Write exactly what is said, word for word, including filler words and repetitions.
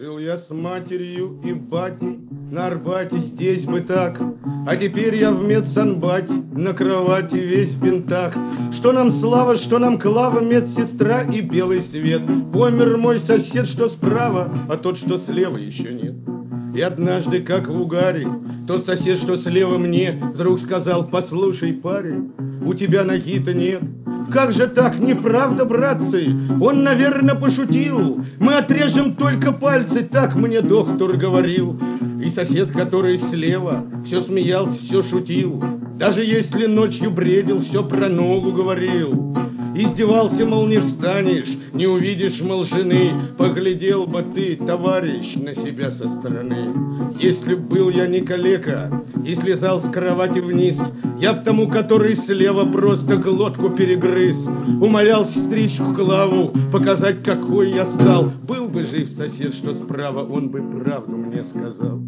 Жил я с матерью и батей на Арбате, здесь бы так. А теперь я в медсанбате, на кровати весь в бинтах. Что нам слава, что нам клава, медсестра и белый свет. Помер мой сосед, что справа, а тот, что слева, еще нет. И однажды, как в угаре, тот сосед, что слева мне, вдруг сказал: послушай, парень, у тебя ноги-то нет. Как же так, неправда, братцы? Он, наверное, пошутил. Мы отрежем только пальцы, так мне доктор говорил. И сосед, который слева, все смеялся, все шутил. Даже если ночью бредил, все про ногу говорил. Издевался, мол, не встанешь, не увидишь, мол, жены. Поглядел бы ты, товарищ, на себя со стороны. Если б был я не калека и слезал с кровати вниз, я б тому, который слева, просто глотку перегрыз. Умолял сестричку Клаву показать, какой я стал. Был бы жив сосед, что справа, он бы правду мне сказал.